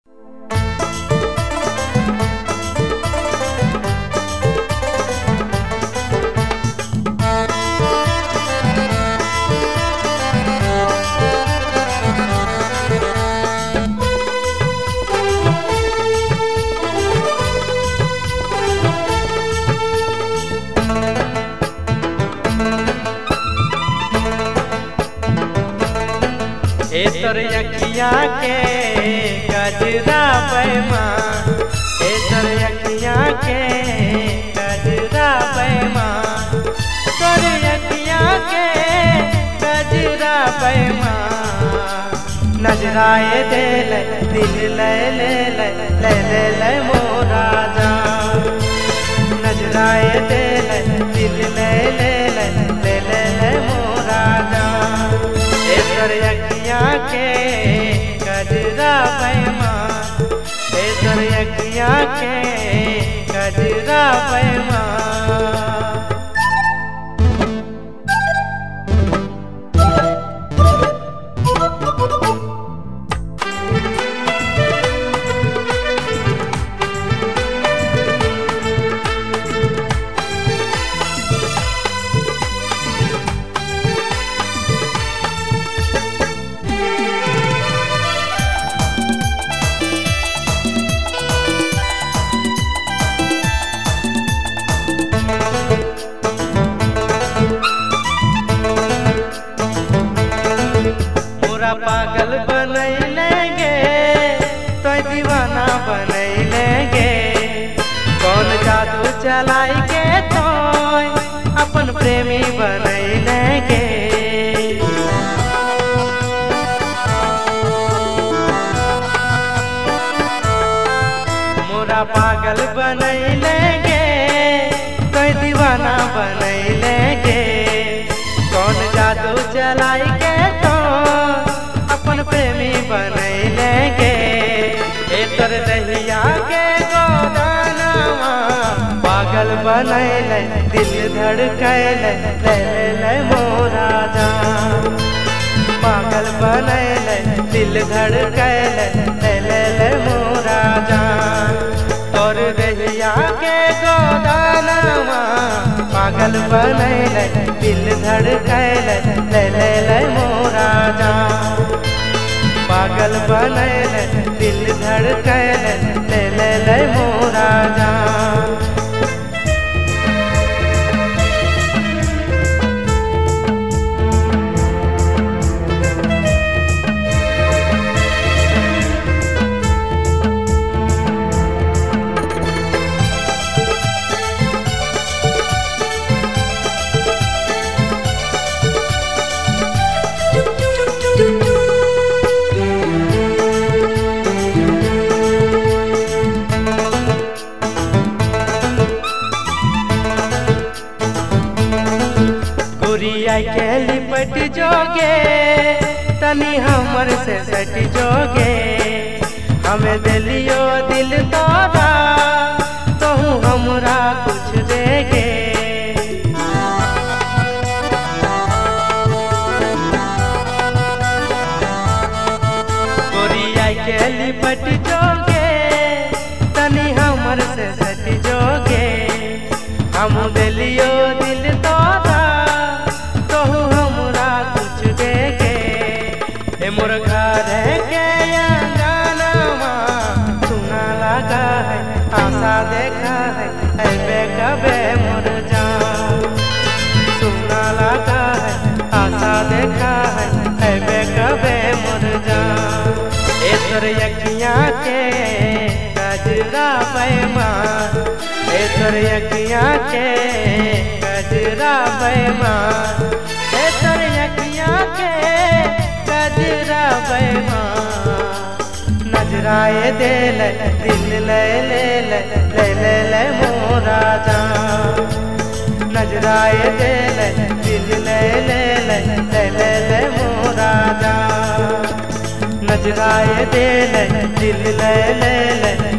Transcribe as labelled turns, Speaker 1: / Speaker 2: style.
Speaker 1: तोर अखिया के गजरा पैमान, तोर अखिया के गजरा पैमान, तोर अखिया के गजरा पैमान। नजराए दे ले दिल ले ले ले ले ले ले मोरा जान, नजराए दे ले दिल ले ले ले ले ले ले मोरा जान। तोर अखिया के गजरा पैमान, तोर अखिया के गजरा पैमान। पागल बनैलेंगे तो दीवाना बनैलेंगे, कौन जादू चलाई के तो अपन प्रेमी बनैलेंगे। मोरा पागल बनैलेंगे तो दीवाना बनैलेंगे, कौन जादू चलाई के तो अपन प्रेमी बनैलेंगे। तोर दहिया के गोदानवा पागल बनैले दिल धड़कैले ले ले ले मोरा जान, पागल बनैले दिल धड़कैले ले ले ले मोरा जान। तोर दहिया के गोदानवा पागल बनैले दिल धड़कैले ले ले ले मोरा जान, पागल बनैले दिल धड़कैले ले ले ले मोरा जान। गोरिया के लिपट जोगे तनी हमर से सट जोगे, हमें दिलियो दिल तोरा तोहू हमरा कुछ देगे। गोरिया के लिपट जोगे तनी हमर से सट जोगे, हम दिलियो दिल तोरा तोहू हमरा कुछ देगे। मोर घर के अंगनवा सुना लगा है आशा देखा है ऐबे कबे मोर जान, सुना लगा है आशा देखा है ऐबे कबे मोर जान। तोर अखिया के गजरा पैमान, तोर अखिया के गजरा पैमान, तोर अखिया के गजरा पैमान। नजराए दे ले दिल ले ले ले ले ले ले मोरा जान, नजराए दे ले दिल ले ले ले ले ले ले मोरा जान, नजराए दे ले दिल ले ले ले